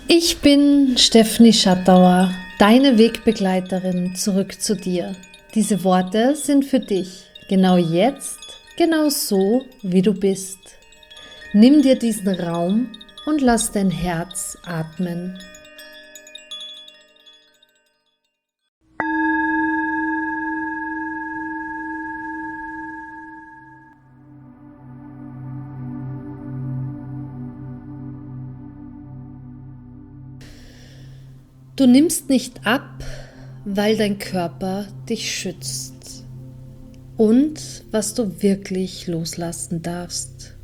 Ich bin Stefanie Schattauer, deine Wegbegleiterin zurück zu dir. Diese Worte sind für dich, genau jetzt, genau so, wie du bist. Nimm dir diesen Raum und lass dein Herz atmen. Du nimmst nicht ab, weil dein Körper dich schützt. Und was du wirklich loslassen darfst.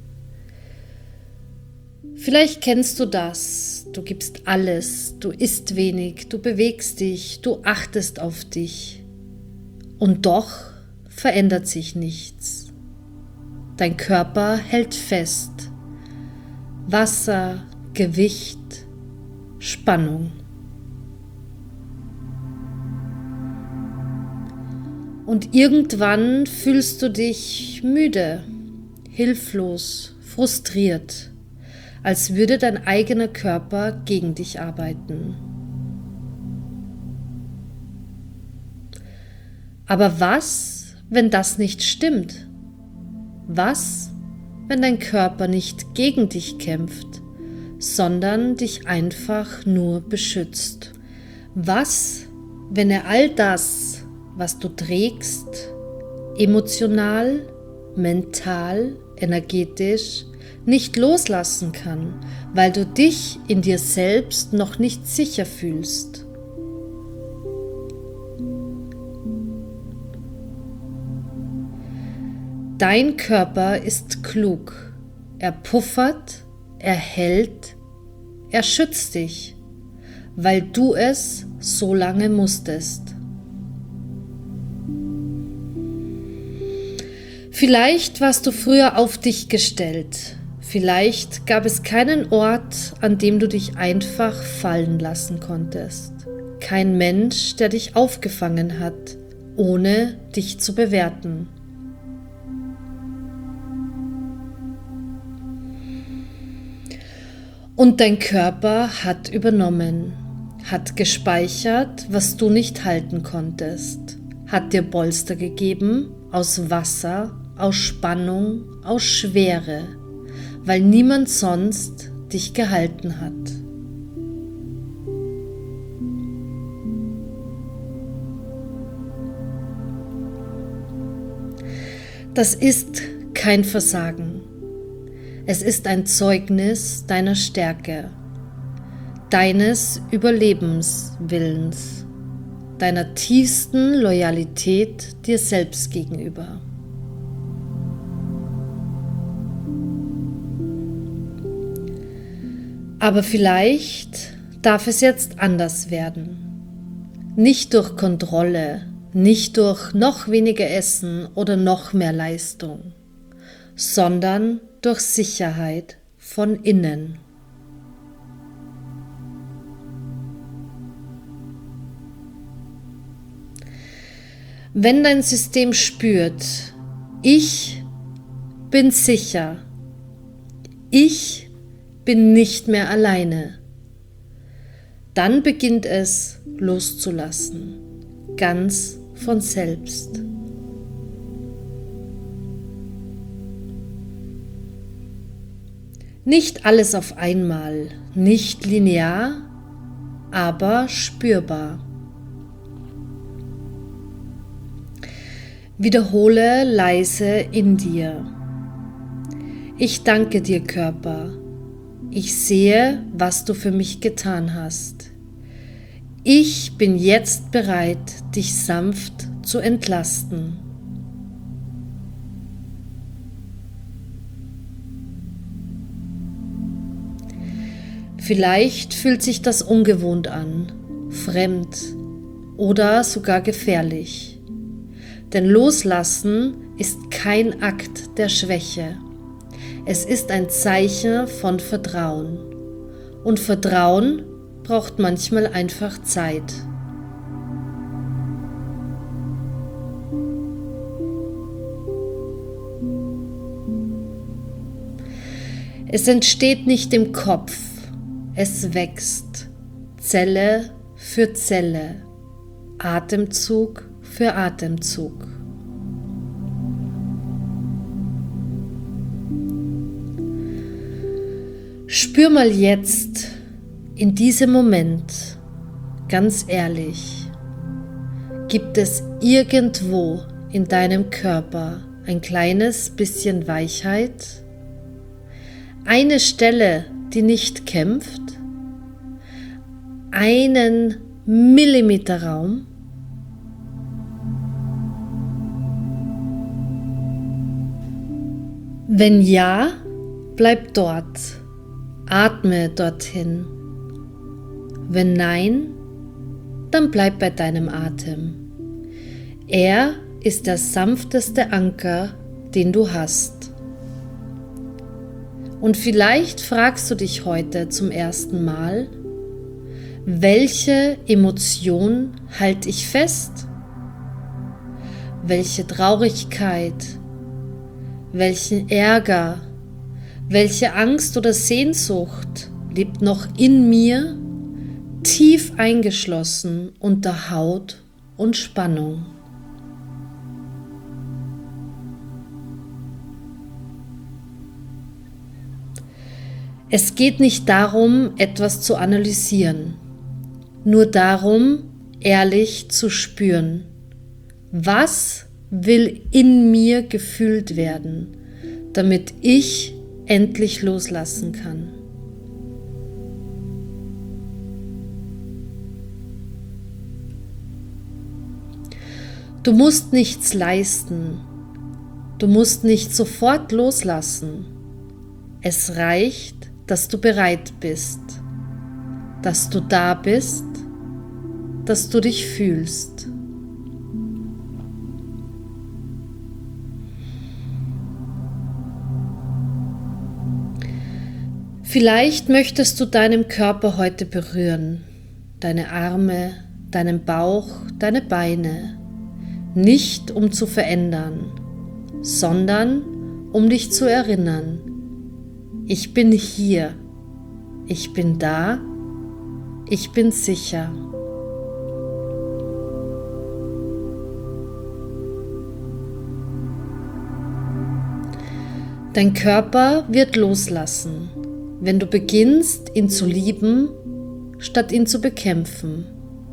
Vielleicht kennst du das. Du gibst alles, du isst wenig, du bewegst dich, du achtest auf dich. Und doch verändert sich nichts. Dein Körper hält fest. Wasser, Gewicht, Spannung. Und irgendwann fühlst du dich müde, hilflos, frustriert, als würde dein eigener Körper gegen dich arbeiten. Aber was, wenn das nicht stimmt? Was, wenn dein Körper nicht gegen dich kämpft, sondern dich einfach nur beschützt? Was, wenn er all das, was du trägst, emotional, mental, energetisch, nicht loslassen kann, weil du dich in dir selbst noch nicht sicher fühlst? Dein Körper ist klug. Er puffert, er hält, er schützt dich, weil du es so lange musstest. Vielleicht warst du früher auf dich gestellt. Vielleicht gab es keinen Ort, an dem du dich einfach fallen lassen konntest. Kein Mensch, der dich aufgefangen hat, ohne dich zu bewerten. Und dein Körper hat übernommen, hat gespeichert, was du nicht halten konntest, hat dir Polster gegeben aus Wasser, aus Spannung, aus Schwere, weil niemand sonst dich gehalten hat. Das ist kein Versagen. Es ist ein Zeugnis deiner Stärke, deines Überlebenswillens, deiner tiefsten Loyalität dir selbst gegenüber. Aber vielleicht darf es jetzt anders werden. Nicht durch Kontrolle, nicht durch noch weniger Essen oder noch mehr Leistung, sondern durch Sicherheit von innen. Wenn dein System spürt, ich bin sicher, ich bin nicht mehr alleine, dann beginnt es loszulassen, ganz von selbst. Nicht alles auf einmal, nicht linear, aber spürbar. Wiederhole leise in dir. Ich danke dir, Körper. Ich sehe, was du für mich getan hast. Ich bin jetzt bereit, dich sanft zu entlasten. Vielleicht fühlt sich das ungewohnt an, fremd oder sogar gefährlich. Denn Loslassen ist kein Akt der Schwäche. Es ist ein Zeichen von Vertrauen. Und Vertrauen braucht manchmal einfach Zeit. Es entsteht nicht im Kopf, Es wächst, Zelle für Zelle, Atemzug für Atemzug. Spür mal jetzt, in diesem Moment, ganz ehrlich, gibt es irgendwo in deinem Körper ein kleines bisschen Weichheit? Eine Stelle, die nicht kämpft? Einen Millimeter Raum? Wenn ja, bleib dort. Atme dorthin. Wenn nein, dann bleib bei deinem Atem. Er ist der sanfteste Anker, den du hast. Und vielleicht fragst du dich heute zum ersten Mal, welche Emotion halte ich fest? Welche Traurigkeit, welchen Ärger, welche Angst oder Sehnsucht lebt noch in mir, tief eingeschlossen unter Haut und Spannung? Es geht nicht darum, etwas zu analysieren, nur darum, ehrlich zu spüren. Was will in mir gefühlt werden, damit ich endlich loslassen kann? Du musst nichts leisten. Du musst nicht sofort loslassen. Es reicht, dass du bereit bist, dass du da bist, dass du dich fühlst. Vielleicht möchtest du deinen Körper heute berühren, deine Arme, deinen Bauch, deine Beine, nicht um zu verändern, sondern um dich zu erinnern. Ich bin hier, ich bin da, ich bin sicher. Dein Körper wird loslassen, wenn du beginnst, ihn zu lieben, statt ihn zu bekämpfen.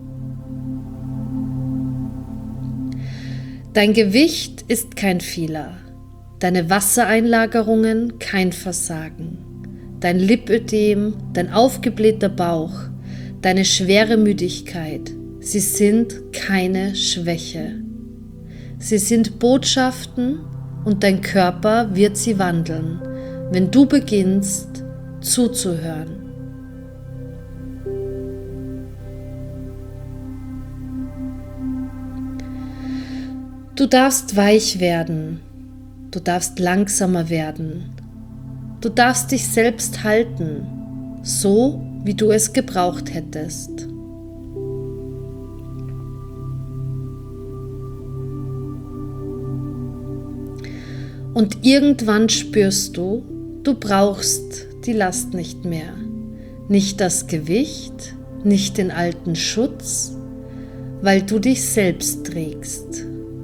Dein Gewicht ist kein Fehler. Deine Wassereinlagerungen kein Versagen, dein Lipödem, dein aufgeblähter Bauch, deine schwere Müdigkeit, sie sind keine Schwäche. Sie sind Botschaften und dein Körper wird sie wandeln, wenn du beginnst zuzuhören. Du darfst weich werden. Du darfst langsamer werden. Du darfst dich selbst halten, so wie du es gebraucht hättest. Und irgendwann spürst du, du brauchst die Last nicht mehr. Nicht das Gewicht, nicht den alten Schutz, weil du dich selbst trägst.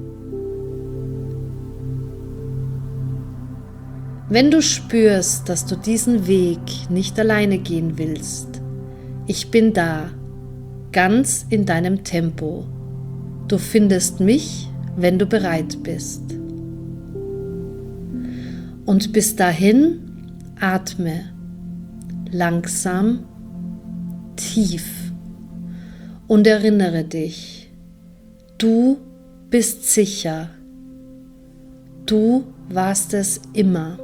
Wenn du spürst, dass du diesen Weg nicht alleine gehen willst, ich bin da, ganz in deinem Tempo. Du findest mich, wenn du bereit bist. Und bis dahin atme langsam, tief und erinnere dich, du bist sicher. Du warst es immer.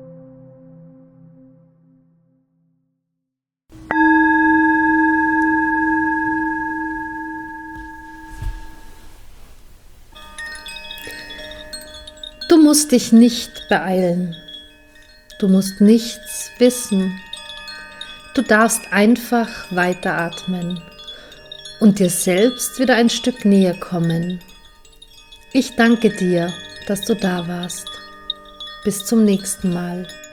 Du musst dich nicht beeilen. Du musst nichts wissen. Du darfst einfach weiteratmen und dir selbst wieder ein Stück näher kommen. Ich danke dir, dass du da warst. Bis zum nächsten Mal.